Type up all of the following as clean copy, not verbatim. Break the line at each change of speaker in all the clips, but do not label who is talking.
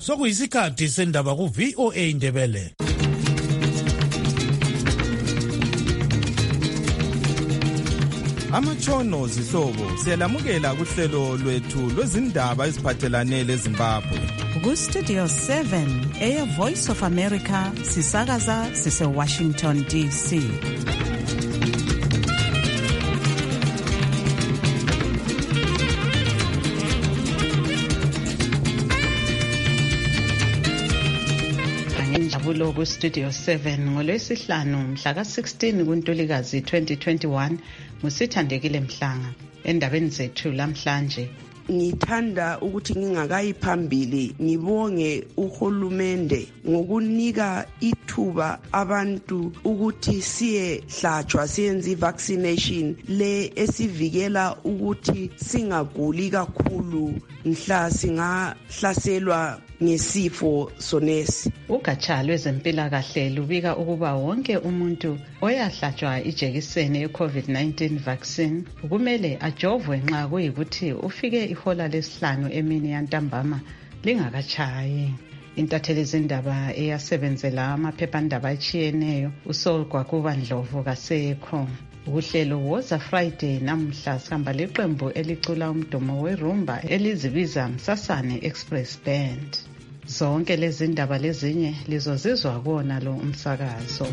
Sokuyisikhathi sendaba ku VOA Indebele.
Amatshono zihlobo siyalamukela kuhlelo lwethu lwezindaba eziphathelane leZimbabwe.
Ku Studio 7 Air Voice of America sisakaza sise Washington DC. Njabulo ku Studio 7 ngolwesihlanu mhla ka-16 kuNtulikazi 2021 ngusithandekile Mhlanga. Endabeni zethu lamhlanje
ngithanda ukuthi ngingakayi phambili ngibonge uhulumende ngokunika ithuba abantu ukuthi siyehlatshwa siyenze i-vaccination le esivikela ukuthi singaguli kakhulu mhla singahlaselwa ngesifo sonesi.
Ugatsha lwezempilakahle lubika ukuba wonke umuntu oyahlatshwa ijekiseni ye-COVID-19 vaccine kumele ajovwe nxa kuyikuthi ufike ihola lesihlanu emini yantambama lingakatshayi. Intatheli zindaba eyasebenzela amaphephandaba atshiyeneyo uSolgwakuba Ndlovu kasekho. Uhlelo Woza Friday namhla sihamba leqembu elicula umdumo werumba elizibiza Msasane Express Band. Zonke lezi ndaba lezinye lizozizwa kuona lo umsakazo.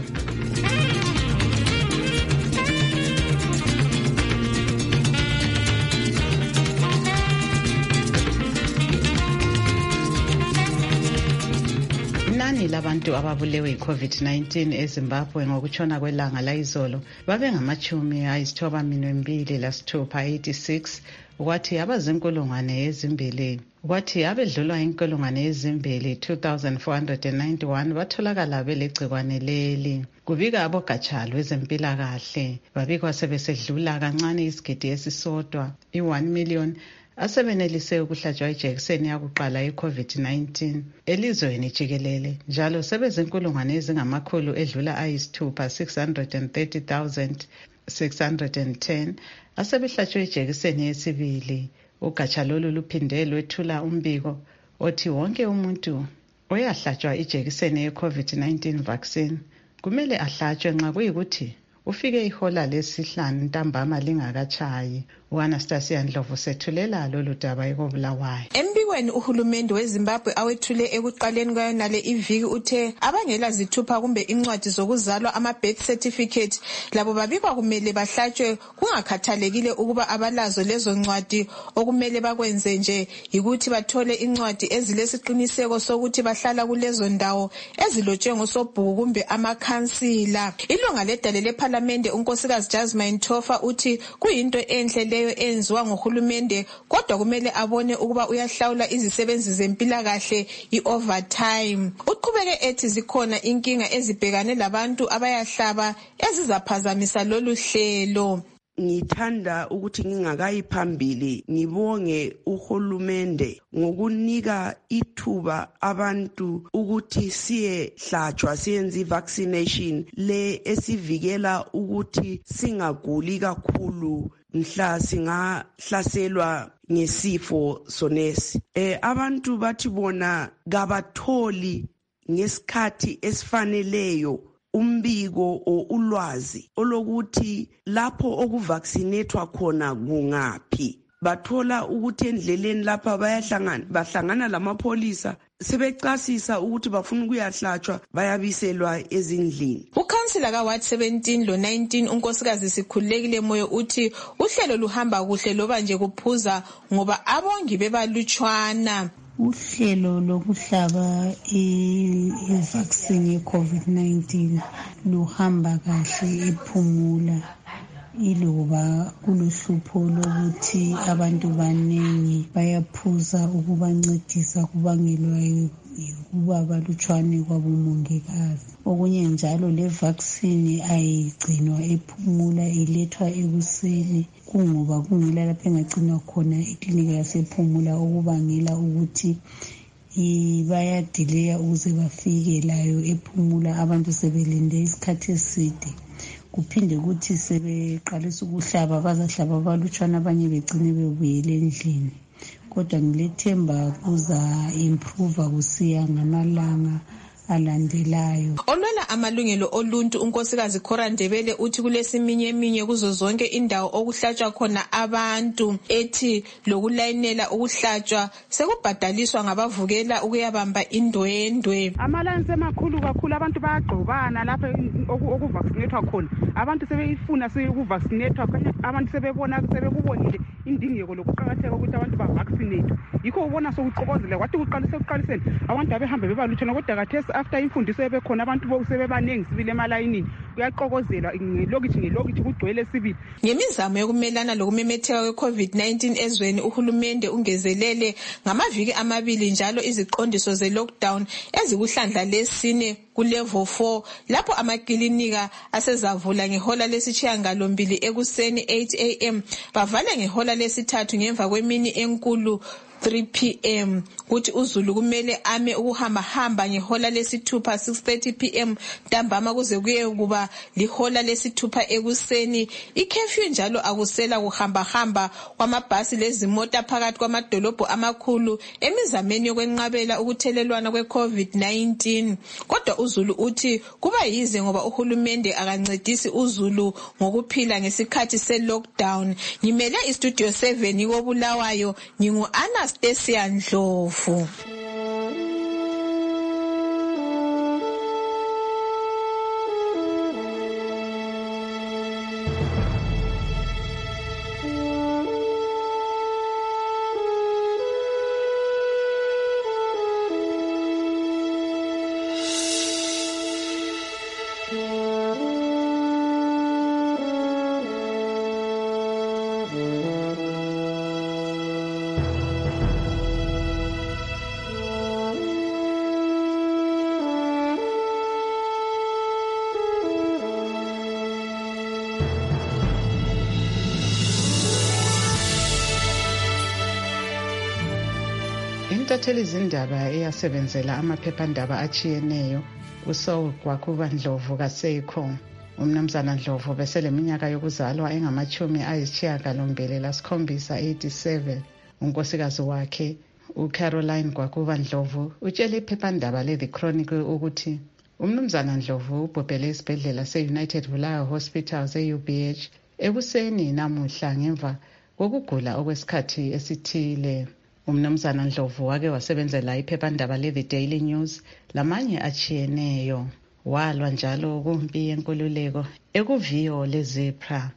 Inani labantu ababulewe yi-COVID-19 eZimbabwe ngokutshona kwelanga layizolo babengama-92,686 kwathi abazinkulungwane ezimbili kwathi abedlulwa inkulungwane ezimbili 2,491 batholakala belegcikwane leli. Kubika abogatsha lwezempilakahle babikwa sebesedlula kancane isigidi esisodwa i-1 million asebenelise ukuhlatshwa ijekiseni yakuqala ye-COVID-19 elizweni jikelele, njalo sebezinkulungwane ezingamakhulu edlula ayisithupha 630,610 asebehlatshwe ijekiseni yesibili. Ugatsha lolu luphinde lwethula umbiko othi wonke umuntu oyahlatshwa ijekiseni ye-COVID-19 vaccine kumele ahlatshwe nxa kuyikuthi ufike ihola lesihlanu ntambama lingakatshayi. U-Anastasia Ndlovu sethulela lolu daba ekobulawayo.
Embikweni uhulumende weZimbabwe awethule ekuqaleni kwayonale iviki uthe abangela zithupha kumbe incwadi zokuzalwa ama-birth certificate labo babikwa kumele bahlatshwe kungakhathalekile ukuba abalazo lezo ncwadi. Okumele bakwenze nje yikuthi bathole incwadi ezilesiqiniseko sokuthi bahlala kulezo ndawo ezilotshwe ngosobhuku kumbe amakhansila. Ilunga ledale lePhalamende unkosikazi Jasmine Tofa uthi kuyinto enhle leyo enziwa ngohulumende, kodwa kumele abone ukuba uyahlawula izisebenzi zempilakahle i-overtime. Uqhubeke ethi zikhona inkinga ezibhekane labantu abayahlaba ezizaphazamisa lolu hlelo.
Ngithanda ukuthi ngingakayi phambili ngibonge uhulumende ngokunika ithuba abantu ukuthi siyehlatshwa siyenze i-vaccination le esivikela ukuthi singaguli kakhulu mhla singahlaselwa ngesifo sonesi. Abantu bathi bona kabatholi ngesikhathi esifaneleyo umbiko o ulwazi olokuthi lapho okuvaccinatwa khona kungaphi. Bathola ukuthi endleleni lapha bahlangana lamapholisa sebecasisa ukuthi bafuna ukuyahlatshwa bayabiselwa ezindlini.
Ukhansila kaWard 17 lo 19 unkosikazi Sikhululekile Moyo uthi uhlelo luhamba kuhle loba nje kuphuza ngoba abongi bebalutshwana.
Uhlelo lokuhlaba i-vaccine ye-COVID-19 luhamba kahle ephumula, iloba kuluhlupho lokuthi abantu baningi bayaphuza ukubancedisa kubangelwa ukuba balutshwane kwabomongikazi. Okunye njalo le vaccine ayigcinwa ephumula, ilethwa ekuseni kungoba kungela lapho engagcinwa khona eklinika yasephumula okubangela ukuthi bayadileya ukuze bafike layo ephumula. Abantu sebelinde isikhathi eside, kuphinde ukuthi sebeqalisa ukuhlaba bazahlaba abalutshwana abanye begcine bebuyele endlini. kodwa ngilethemba kuza improve kusiya ngamalanga alandelayo.
Olwela amalungelo oluntu unkosikazi Cora Ndebele uthi kulesiminyeminya kuzo zonke indawo okuhlatshwa khona abantu, ethi lokulayinela ukuhlatshwa sekubhadaliswa ngabavukela ukuyabamba indwendwe.
Amalani semakhulu kakhulu, abantu bayagqobana lapha okuvaccinatwa khona. Abantu sebeyifuna ukuvaccinatwa, abantu sebekubonile indingeko lokuqakatheka ukuthi abantu bavaccinate. Yikho ubona sokuxokozela kwathi kuqaliseni abantu abehambe bebalutshwana, kodwa khathesi after imfundiso ebekhona abantu sebebaningi sibili emalayinini, kuyaxokozelwa ngelokithi kugcwele sibili.
Ngemizamo yokumelana lokumemetheka kwe-COVID-19 ezweni, uhulumende ungezelele ngamaviki 2 njalo iziqondiso ze-lockdown ezikuhlandla lesine ku-level 4, lapho amakilinika asezavula ngehola lesishiyagalombili ekuseni 8 am bavale ngehola lesithathu ngemva kwemini enkulu 3 p.m. kuthi uzulu kumele ame ukuhamba ngehola lesithupha 6:30 p.m. ntambama kuze kuye kuba lihola lesithupha ekuseni. Ikhefyu njalo akusela kuhamba kwamabhasi lezimota phakathi kwamadolobho amakhulu emizameni yokwenqabela ukuthelelwana kwe-COVID-19. Kodwa uzulu uthi kuba yize ngoba uhulumende akancedisi uzulu ngokuphila ngesikhathi se-lockdown. Ngimele istudio 7 koBulawayo, Anastasia Ndlovu.
Intatheli zindaba eyasebenzela amaphephandaba achiyeneyo uSaul Gwakuba Ndlovu kaSeikho. Umnumzana Ndlovu beseleminyaka yokuzalwa engama-87. Unkosikazi wakhe uCaroline Gwakuba Ndlovu utshele iphephandaba le-The Chronicle ukuthi umnumzana Ndlovu ubhubhele esibhedlela se-United Bulawayo Hospital se-UBH ekuseni namuhla ngemva kokugula okwesikhathi esithile. Umnumzana Ndlovu wake wasebenzela iphephandaba le-The Daily News lamanye achiyeneyo. Walwa njalo kumpi yenkululeko ekuviyo leZipra.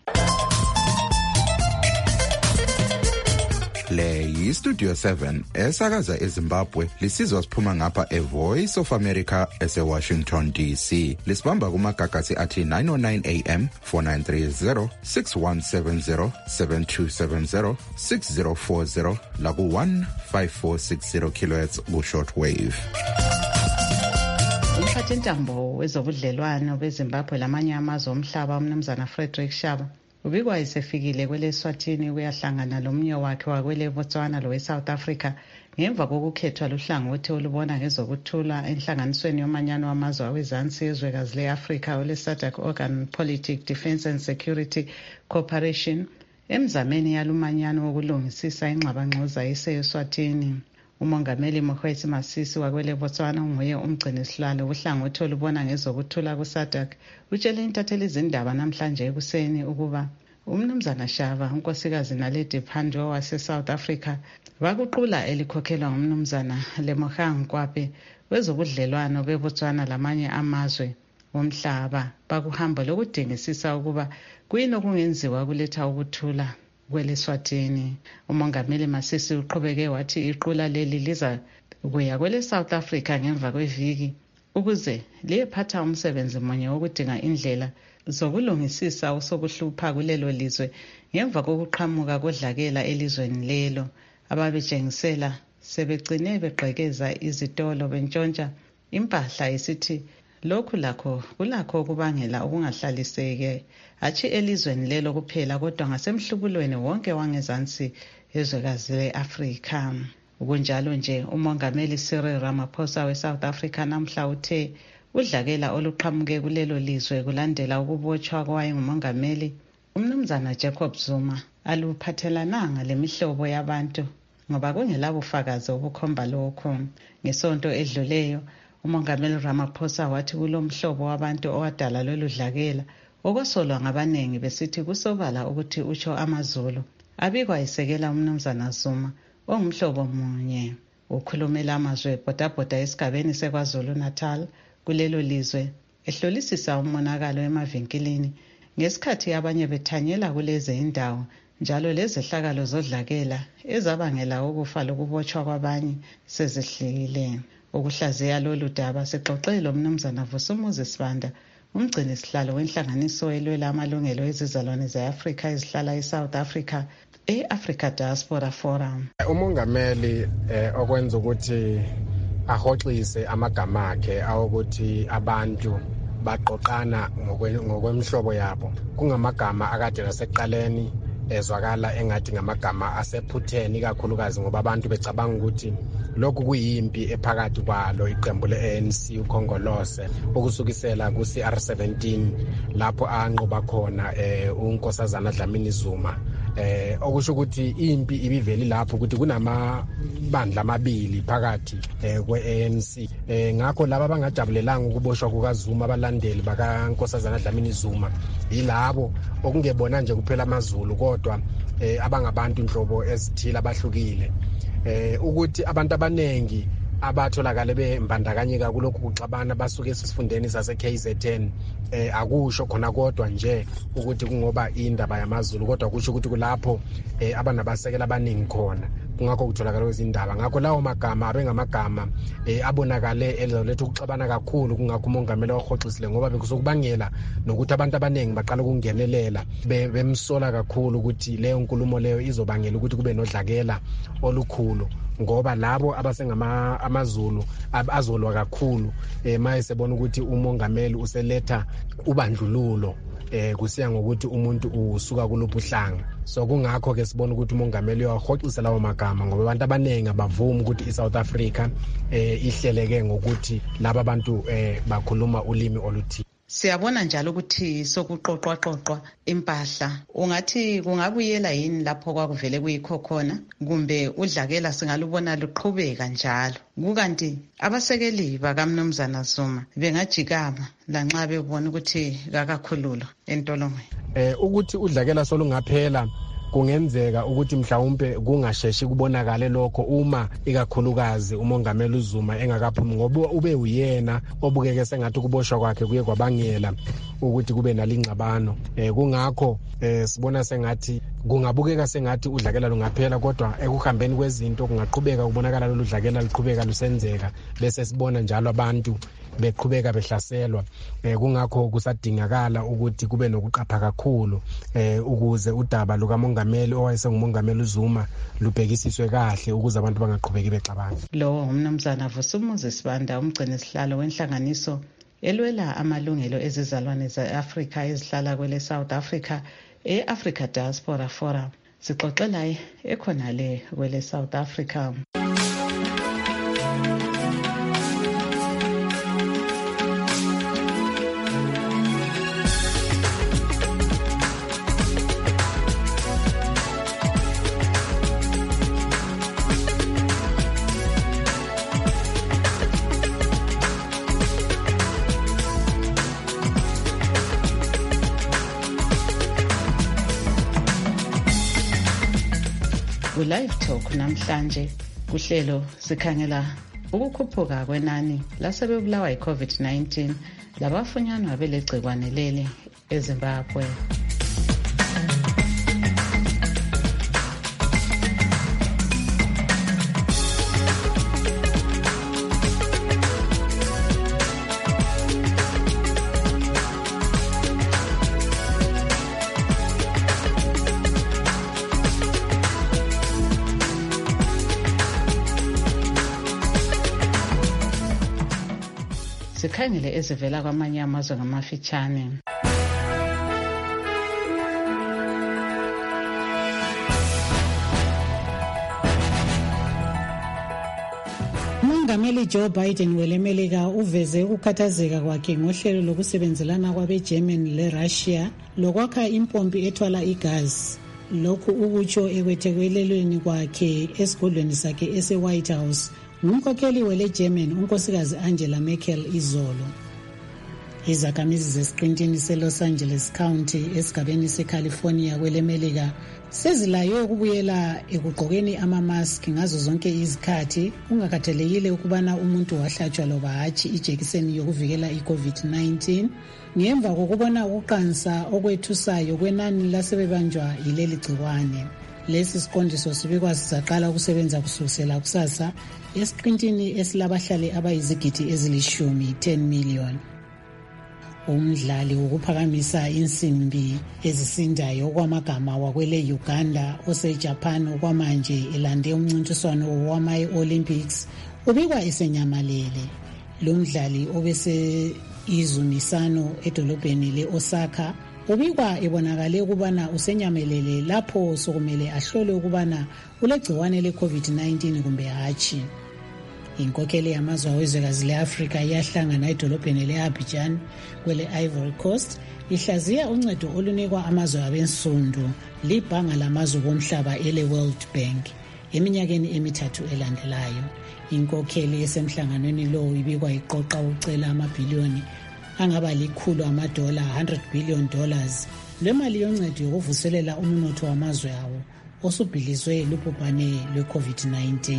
Le yi-Studio 7 esakaza eZimbabwe, lisizwa siphuma ngapha eVoice of America ese-Washington DC. Lisibamba kumagagasi athi 909 AM, 4930, 6170, 7270, 6040 laku-15460 kHz ku-shortwave.
Umphathintambo wezobudlelwano beZimbabwe lamanye amazwe omhlaba umnumzana Frederick Shaba ubikwa esefikile kweleSwatini ukuyahlangana lomnye wakhe wakweleBotswana loweSouth Africa ngemva kokukhethwa luhlangothi olubona ngezokuthula enhlanganisweni yomanyano wamazwe awezansi yezwekazi le-Afrika ole-SADC Organ Politic Defence and Security Cooperation emzameni yalumanyano wokulungisisa ingxabangxoza eseSwatini. Umongameli Mokgweetsi Masisi wakweleBotswana unguye umgcinisihlalo wohlangothi olubona ngezokuthula ku-SADC utshele intatheli zindaba namhlanje ekuseni ukuba umnumzana Shaba, unkosikazi Naledi Pandor wase-South Africa bakuqula elikhokhelwa ngumnumzana Lemogang Kwape wezobudlelwano beBotswana lamanye amazwe omhlaba bakuhamba lokudingisisa ukuba kuyini okungenziwa kuletha ukuthula kweleSwatini. Umongameli Masisi uqhubeke wathi iqula leli liza kuya kwele-South Africa ngemva kweviki ukuze liyephatha umsebenzi munye wokudinga indlela zokulungisisa usokuhlupha kulelo lizwe ngemva kokuqhamuka kodlakela elizweni lelo. Ababejengisela sebegcine begqekeza izitolo bentshontsha impahla esithi lokhu lakho kulakho ukubangela ukungahlaliseke hatshi elizweni lelo kuphela kodwa ngasemhlubulweni wonke wangezansi ezwekazi le-Afrika. Kunjalo nje umongameli Cyril Ramaphosa we-South Africa namhla uthe udlakela oluqhamuke kulelo lizwe kulandela ukubotshwa kwayengumongameli umnumzana Jacob Zuma aluphathelananga lemihlobo yabantu ngoba kungelabo ufakazi obukhomba lokho. Ngesonto edluleyo uMongameli Ramaphosa wathi kulomhlobo wabantu owadala lolu dlakela okwasolwa ngabaningi besithi kusobala ukuthi utsho amaZulu abikwa isekela umnumzana Zuma ongumhlobo munye. Ukhulumela amazwi ebhodabhoda esigabeni seKwaZulu Natal kulelo lizwe ehlolisisa umonakalo emavinkilini ngesikhathi abanye bethanyela kulezi indawo njalo lezehlakalo zodlakela ezabangela ukufa lokubotshwa kwabanye sezihlile. Ukuhlaziya lolu daba sixoxele umnumzana Vusumuzi Sibanda, umgcini sihlalo wenhlanganiso elwela amalungelo ezizalwane ze-Afrika ezihlala eSouth Africa, e-Africa Diaspora Forum.
Umongameli okwenza ukuthi ahoxise amagama akhe awukuthi abantu baqoqana ngokwemhlobo yabo kungamagama akade nasekuqaleni ezwakala engathi ngamagama asephutheni kakhulukazi ngoba abantu becabanga ukuthi lokhu kuyimpi ephakathi kwalo iqembu le-ANC ukhongolose ukusukisela ku-CR17 lapho anqoba khona unkosazana Dlamini Zuma. Okusho ukuthi impi ibiveli lapho ukuthi kunamabandla amabili phakathi kwe-ANC. Ngakho laba abangajabulelanga ukuboshwa kukaZuma abalandeli bakankosazana Dlamini Zuma yilabo okungebona nje kuphela amaZulu kodwa abangabantu inhlobo ezithile abahlukile. Ukuthi abantu abanengi abatholakale bembandakanyeka kulokhu kuxabana basuke esifundeni sase-KZN akusho khona kodwa nje ukuthi kungoba indaba yamaZulu kodwa kusho ukuthi kulapho abanabasekela abaningi khona kungakho kutholakala izindaba. Ngakho lawo magama abengamagama abonakale elethu ukuxabana kakhulu kungakho umongameli wahoxisile ngoba bekusukubangela nokuthi abantu abaningi baqala ukungenelela bemsola kakhulu ukuthi leyo nkulumo leyo izobangela ukuthi kube nodlakela olukhulu ngoba labo abasengama amaZulu azolwa kakhulu mayesebona ukuthi umongameli useletha ubandlululo kusiya ngokuthi umuntu usuka kuluphi uhlanga. So kungakho ke sibona ukuthi umongameli uyahoxisa lawo magama ngoba abantu abaningi abavuma ukuthi iSouth Africa ihleleke ngokuthi laba abantu bakhuluma ulimi oluthile.
Siyabona njalo ukuthi sokuqoqwa impahla ungathi kungabuyela yini lapho kwakuvele kuyikho khona kumbe udlakela singalubona luqhubeka njalo kukanti abasekeli bakamnumzana Zuma bengajikama lanxa bebona ukuthi kakakhululo entolongweni.
Ukuthi udlakela solungaphela kungenzeka ukuthi mhlawumbe kungasheshi kubonakale lokho uma ikakhulukazi umongameli uZuma engakaphumi ngoba ube uyena obukeke sengathi kuboshwa kwakhe kuye kwabangela ukuthi kube nalingxabano. Kungakho sibona sengathi kungabukeka sengathi udlakela lungaphela kodwa ekuhambeni kwezinto kungaqhubeka kubonakala lolu dlakela luqhubeka lusenzeka bese sibona njalo abantu beqhubeka behlaselwa. Kungakho kusadingakala ukuthi kube nokuqapha kakhulu ukuze udaba lukamongameli owayesengumongameli uZuma lubhekisiswe kahle ukuze abantu bangaqhubeki bexabana.
Lo umnumzana Vusumuzi Sibanda, umgcini sihlalo wenhlanganiso elwela amalungelo ezizalwane ze-Afrika ezihlala kwele South Africa, e-Africa Diaspora Forum. Sixoxela ekhonale kwele South Africa. Live Talk namhlanje kuhlelo sikhangela ukukhuphuka kwenani lasebebulawa yi-COVID-19 labafunyanwa belegcikwane leli eZimbabwe. Sikhangele ezivela kwamanye amazwe ngamafitshane.
Umongameli Joe Biden welemelika uveze ukukhathazeka kwakhe ngohlelo lokusebenzelana kwabe-Germany le-Russia lokwakha impompi ethwala igazi. lokhu ukutsho ekwethekelelweni kwakhe esigodlweni sakhe ese-White House ngumkhokheli wele-German unkosikazi Angela Merkel izolo. Izakhamizi zesiqintini se-Los Angeles County esigabeni se-California kwelemelika sezilaywe ukubuyela ekugqokeni amamaski ngazo zonke izikhathi kungakhathalekile ukubana umuntu wahlatshwa loba hatshi ijekiseni yokuvikela i-COVID-19 ngemva kokubona ukuqansa okwethusayo kwenani lasebebanjwa yileli gciwane. Lesi siqondiso sibikwa sizaqala ukusebenza kusukela kusasa esiqintini esilabahlali abayizigidi ezilishumi 10 million. Umdlali wokuphakamisa insimbi ezisindayo okwamagama wakwele Uganda oseJapan okwamanje elande umncintiswano wama-Olympics ubikwa esenyamalele. Lo mdlali obese izumisano edolobheni le-Osaka ubikwa ebonakale ukubana usenyamelele lapho sokumele ahlole ukubana ulegciwane le-COVID-19 kumbe hatshi. Inkokheli yamazwe awezwekazi le-Afrika iyahlangana edolobheni le-Abidjan kwele Ivory Coast ihlaziya uncedo olunikwa amazwe abensundu libhanga lamazwe bomhlaba ele-World Bank eminyakeni emithathu elandelayo. Inkokheli esemhlanganweni lo ibikwa iqoqa ucela amabhiliyoni angaba likhulu $100 billion lwemali yoncedo yokuvuselela umnotho wamazwe awo osubhilizwe lubhubhane lwe-COVID-19.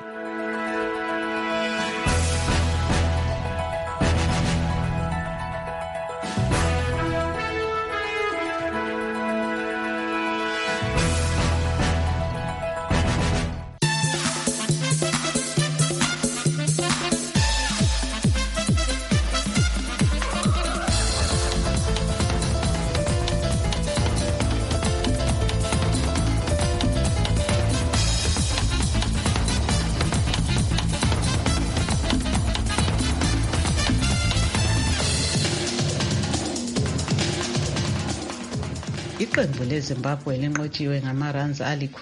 Iqembu leZimbabwe linqotshiwe ngamaruns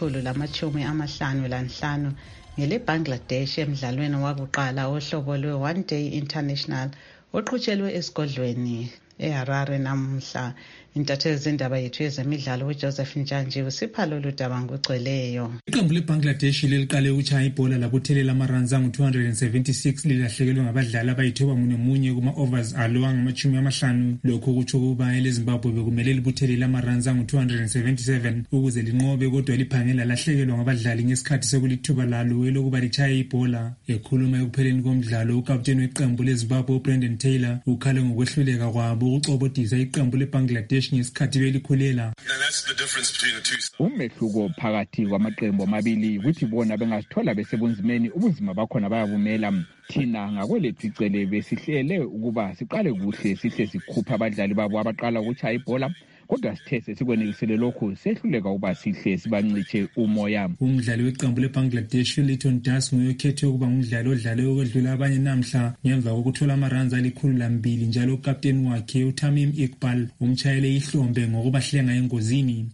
$155 ngele Bangladesh emdlalweni wakuqala wohlobo lwe-One Day International oqhutshelwe esigodlweni eHarare namuhla. Intatheli zindaba yethu yezemidlalo uJoseph Njanji usipha lolu daba ngokugcweleyo.
Iqembu leBangladesh leliqale ukutshaya ibhola labuthelela amaruns angu-276 lilahlekelwe ngabadlali abayithoba munye kuma-overs alo angama-50. Lokhu kutsho ukuba eleZimbabwe bekumele libuthelele amaruns angu-277 ukuze linqobe, kodwa liphange lalahlekelwa ngabadlali ngesikhathi sekulithuba lalo elokuba litshaye ibhola. Ekhuluma ekupheleni komdlalo, ukapteni weqembu leZimbabwe uBrendan Taylor ukhale ngokwehluleka kwabo ukucobodisa iqembu leBangladesh ngesikhathi belikhulela.
Umehluko phakathi kwamaqembu amabili ukuthi bona bengazithola besebunzimeni ubunzima bakhona bayabumela. Thina ngakwelethu icele besihlele ukuba siqale kuhle sihle sikhupha abadlali babo abaqala ukutshaya ibhola, kodwa sithe sesikwenelisele lokhu sehluleka ukuba sihle sibancitshe umoya.
Umdlali weqembu leBangladesh uLitton Das nguyokhethwe ukuba ngumdlali odlale okwedlula abanye namhla ngemva kokuthola amaruns $102 njalo ukapteni wakhe uTamim Iqbal umtshayele ihlombe ngokubahlenga engozini.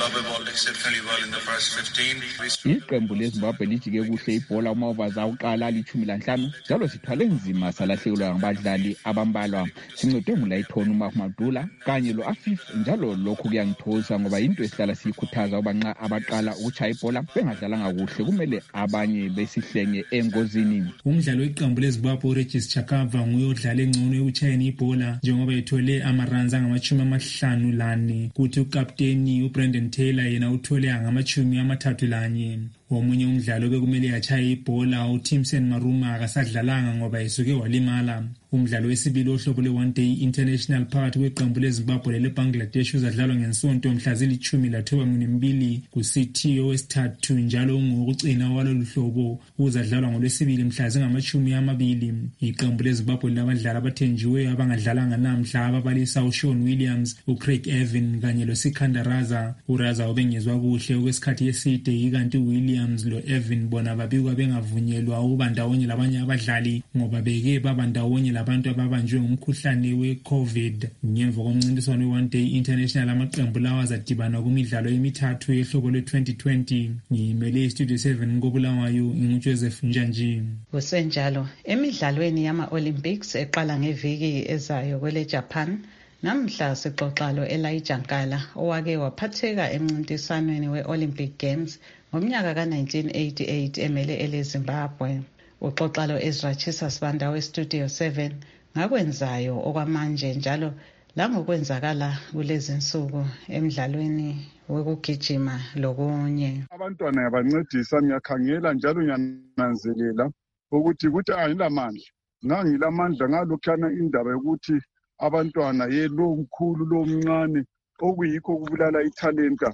Iqembu leZimbabwe lijike kuhle ibhola uma-overs akuqala ali-15 njalo sithwale nzima salahlekelwa ngabadlali abambalwa. Sincedwe nguLayton uMahmadula kanye lo-Afif, njalo lokhu kuyangithoza ngoba into esihlala siyikhuthaza uba nxa abaqala ukutshaya ibhola bengadlalanga kuhle kumele abanye besihlenge engozini.
Umdlali weqembu leZimbabwe uRegis Chakava nguye odlale engcono ekutshayeni ibhola njengoba ethole amaruns angama-54, kuthi ukapteni uBrendan Taylor yena uthole angama-31. Omunye umdlalo bekumele yachaye ibhola uTimson Maruma akasadlalanga ngoba esuke walimala. Umdlalo wesibili ohlobo le-One Day International phakathi kweqembu leZimbabwe leBangladesh uzadlalwa ngensonto mhla zili-12 kuCity owesithathu njalo ungowokucina walolu hlobo uzadlalwa ngolwesibili mhla zingama-20. Iqembu leZimbabwe labadlali abathenjiweyo abangadlalanga namhla ababalisa uShaun Williams, uCraig Evan kanye loSikandar Raza. uRaza ubengezwa kuhle okwesikhathi eside, ikanti uWilliams lo-Evan bona babikwa bengavunyelwa ukuba ndawonye labanye abadlali ngoba beke baba ndawonye labantu ababanjwe ngumkhuhlane we-COVID. Ngemva komncintiswano we-One Day International amaqembu lawa azadibana kumidlalo emithathu yehlobo le-2020. Ngiyimele iStudio 7 koBulawayo, nguJoseph Njanji.
Kusenjalo, emidlalweni yama-Olympics eqala ngeviki ezayo kwele Japan, Namhla sixoxa lo-Elijah Nkala owake waphatheka emncintiswaneni we-Olympic Games ngomnyaka ka-1988 emele eleZimbabwe. Uxoxa lo-Ezra Chisa Sibanda we-Studio 7 ngakwenzayo okwamanje njalo langokwenzakala kulezi nsuku emidlalweni wokugijima lokunye.
Abantwana yabancedisa, ngiyakhangela njalo ngiyananzelela ukuthi angilamandla. Ngangilamandla ngalokhana indaba yokuthi abantwana lo mkhulu lo mncane okuyikho kubulala ithalenta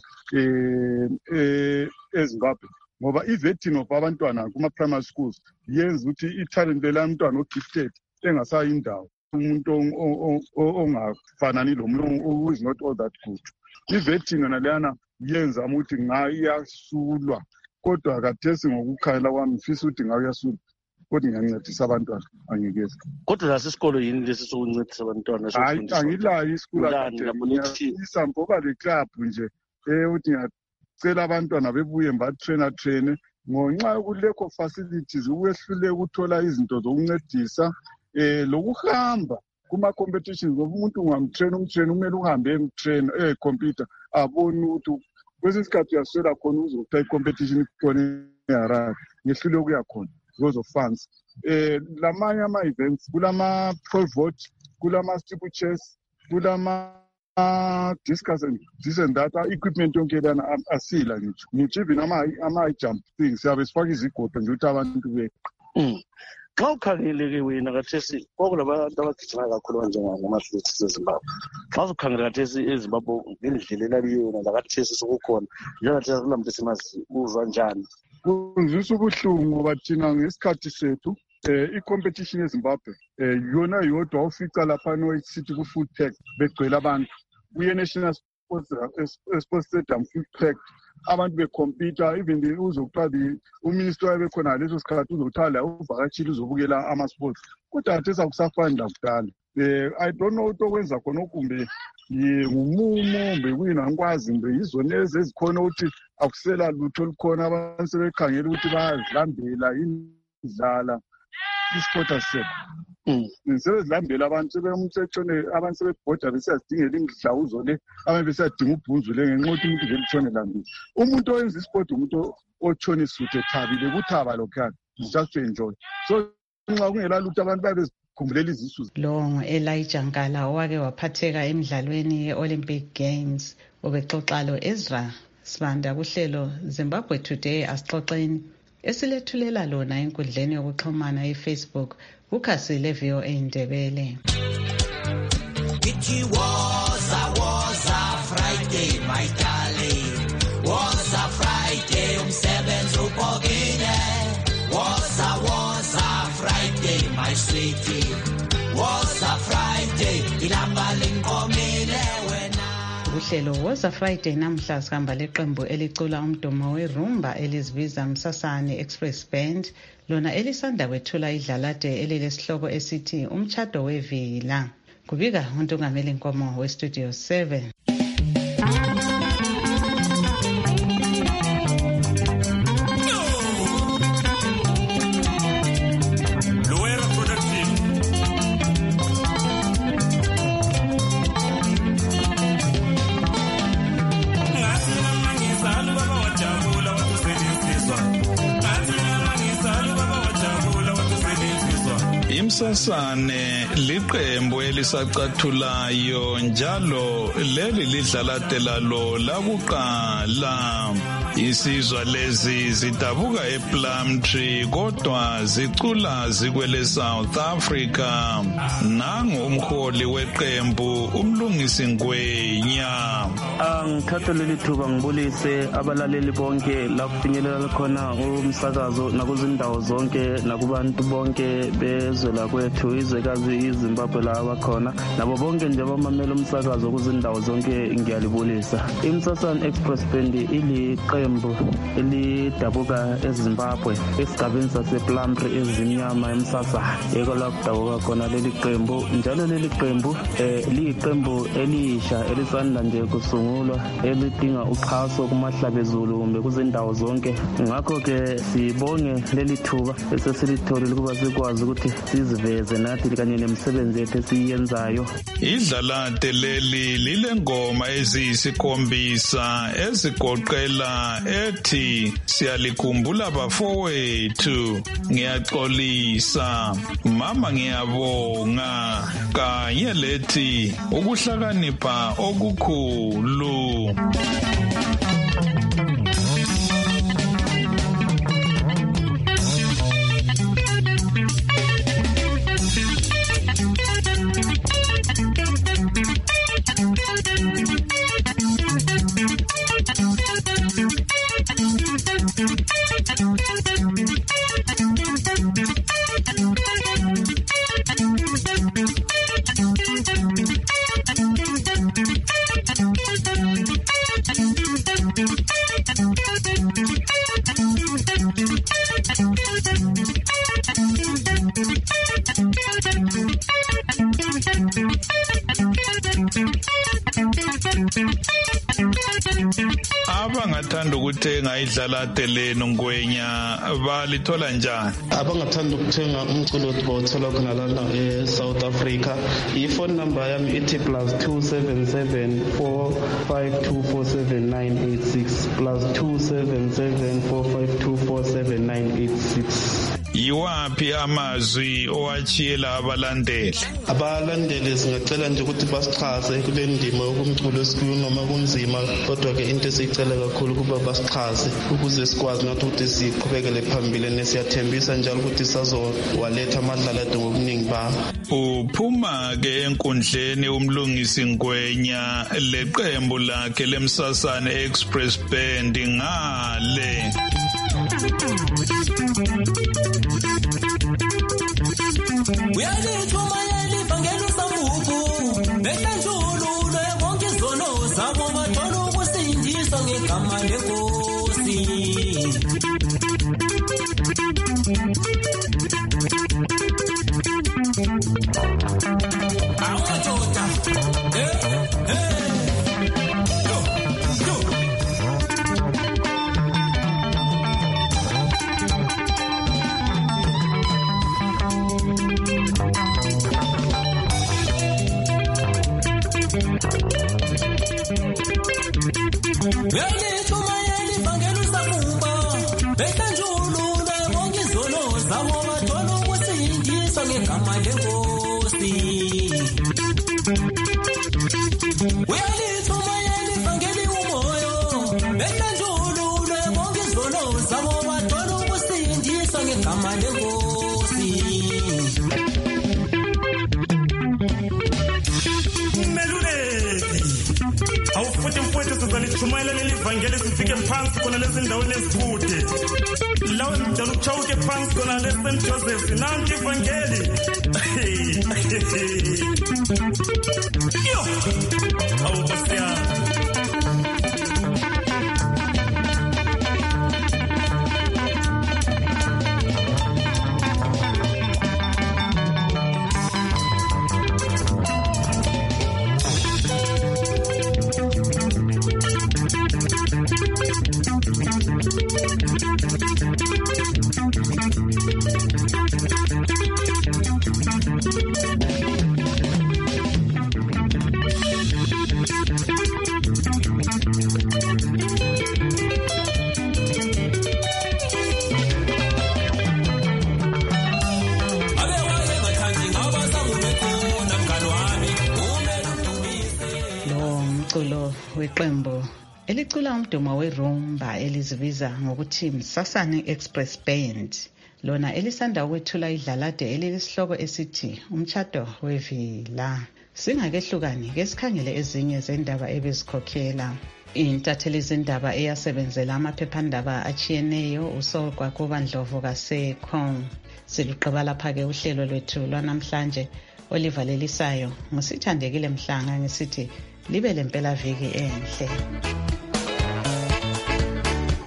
eZimbabwe, ngoba i-vetting of abantwana kuma-primary schools yenza ukuthi ithalente lamntwana o-gifted engasayindawo, umuntu ongafanani lomunye who is not all that good. I-vetting yona leyana yenza ukuthi ngayasulwa, kodwa kathesi ngokukhangela kwami ngifisa ukuthi ngayasulwa kodwa ngiyancedisa abantwana angikezi.
Kodwa lasisikolo yini lesi sokuncedisa abantwana?
Hayi, angilayo isikolo ngiyafisa ngoba le club nje ukuthi ngiyacela abantwana bebuye batrain ngonxa yokulekho facilities, ukwehluleka ukuthola izinto zokuncedisa lokuhamba kuma-competitions. Ngoba umuntu ungamtrain kumele uhambe emtrain computer abone ukuthi kwesinye isikhathi uyaswela khona uzokutha i-competition khona eHarare, ngehluleka ukuya khona because of funds. Lamanye ama-events kulama-pole vault, kulama-steeplechase, kulama-discus and this and that, equipment yonke lana asila ngitsho even ama-high jump things siyabe sifake izigodo nje ukuthi abantu be.
Xa ukhangeleke wena kathesi kwakulabantu abagijima kakhulu njengama-athletes eZimbabwe, xa usukhangela kathesi eZimbabwe ngendlela elaliyo lakathesi sokukhona njengathesi kulamntu simazi uzwa njani?
Kunzisa ubuhlungu ngoba thina ngesikhathi sethu i-competition eZimbabwe yona yodwa ufica laphana sithi ku-food pack begcwele abantu, kuye-national sports stadium food pack, abantu becompete, even uzokuthiwa uminister wayebekhona leso sikhathi uzokuthiwa la uvakatshile uzobukela ama-sports, kodwa kathesi akusafani lakudala. I don't know ukuthi okwenza khona okumbe ngumumo mbe kuyini angikwazi, mbe yizona ezikhona ukuthi akusela lutho olukhona, abantu sebekhangela ukuthi bayazilambela indlala isport asekho. Sebezilambela abantu abantu sebebhoda besiyazidingela imidlawuzo le, abanye besiyadinga ubhunzu le ngenxa yokuthi umuntu vele utshone lambile. Umuntu oyenza isport umuntu otshona isuthe ethabile, kuthaba lokhuyana, is just to enjoy. So nxa kungela lutho abantu babe kumbulela izisu.
Lo ngu-Elijah Nkala owake waphatheka emidlalweni ye-Olympic Games. Ubexoxa lo-Ezra Sibanda kuhlelo Zimbabwe Today asixoxeni esilethulela lona enkundleni yokuxhumana ye-Facebook kukhasi le-VOA Ndebele.
It was a Friday, my darling. Was a Friday, umsebenzi ubhokile. Was a Friday, my sweetie. Was a Friday, ilamba linkomile wena.
Uhlelo Was a Friday namhla sihamba leqembu elicula umdumo werumba elizibiza Msasane Express Band, lona elisanda kwethula idlalade elilesihloko esithi umtshado wevila. Kubika uNtungameli Nkomo we-Studio 7.
Msasane liqembu elisacathulayo njalo leli lidlalade lalo lakuqala. Isizwa lezi zidabuka ePlumtree kodwa zicula zikwele South Africa. Nangu umholi weqembu umlungisi Ngwenya.
Ngithatha leli thuba ngibulise abalaleli bonke la kufinyelela khona umsakazo nakuzindawo zonke nakubantu bonke bezwe lakwethu izwekazi iZimbabwe la abakhona nabo bonke nje abamamela umsakazo kuzindawo zonke ngiyalibulisa. iMsasane Express Band iliqembu iqembu elidabuka eZimbabwe esigabeni sasePlumtree ezimnyama eMsasa yiko lapho kudabuka khona leli qembu. Njalo leli qembu liyiqembu elisha elisanda nje kusungulwa elidinga uxhaso kumahlabezulu kumbe kuzindawo zonke. Ngakho ke sibonge leli thuba esesilitholile ukuba sikwazi ukuthi siziveze nathi kanye nemisebenzi yethu esiyenzayo.
Idlalade leli lilengoma eziyisikhombisa ezigoqela ethi siyalikhumbula bafowethu, ngiyaxolisa, mama ngiyabonga, kanye lethi ukuhlakanipha okukhulu. Abangathanda ukuthenga idlalade lenu Ngwenya balithola njani?
Abangathanda ukuthenga umculo bawuthola khona lana eSouth Africa. Ifone number yami ithi +277 452 47986 +277 452 47986.
Yiwaphi amazwi owachiyela abalandeli?
Abalandeli singacela nje ukuthi basichaze kule ndima yokumculo esikhuluma noma kunzima, kodwa ke into esicela kakhulu kuba basichaze ukuze sikwazi nathi ukuthi siqhubekele phambili nesiyathembisa njalo ukuthi sazowaletha amadlalade ngobuningi babo.
Uphuma ke enkundleni umlungisi Ngwenya leqembu lakhe leMsasane Express Band ngale.
Uyalithumela ivangeli usambuku behlanjululwe bonke izono zabo bathola ukusindiswa ngegama lenkosi. Awujoda Uyalithumela ivangeli usambuku behlanjululwe bonke izono zabo bathola ukusindiswa ngegama lenkosi. Uyalithumela ivangeli umoyo behlanjululwe bonke izono zabo bathola ukusindiswa ngegama lenkosi.
Awufuthi sizalithumela leli vangeli sifike phansi khona lezi ndaweni ezikude. Lawe mdala uchawuke phansi khona leSt Joseph nanti ivangeli. Yo! Awubasiya.
Weqembu elicula umdumo werumba elizibiza ngokuthi Msasane Express Band, lona elisanda ukwethula idlalade elilesihloko esithi umtshato wevila. Singakehlukani ke sikhangele ezinye zendaba ebezikhokhela. Intatheli zindaba eyasebenzela amaphephandaba achiyeneyo uSogwa Kubandlovu kaSekho. Siluqaba lapha ke uhlelo lwethu lwanamhlanje olivalelisayo ngosithandekile Mhlanga ngisithi libe lempela viki enhle.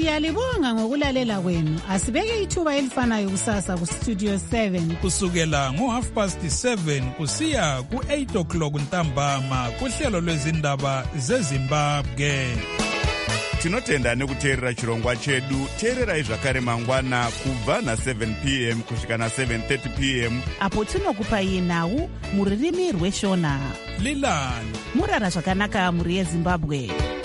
Siyalibonga ngokulalela kwenu. Asibeke ithuba elifanayo kusasa ku Studio 7
kusukela ngo7:30 kusiya ku8 o'clock ntambama kuhlelo lwezindaba zeZimbabwe.
Tinotenda nekuteerera chirongwa chedu. Teererai zvakare mangwana kubva na7 p.m. kusvika na7:30 p.m.
apo tinokupai nhau muririmi rweshona.
Lilani
murara zvakanaka muri yeZimbabwe.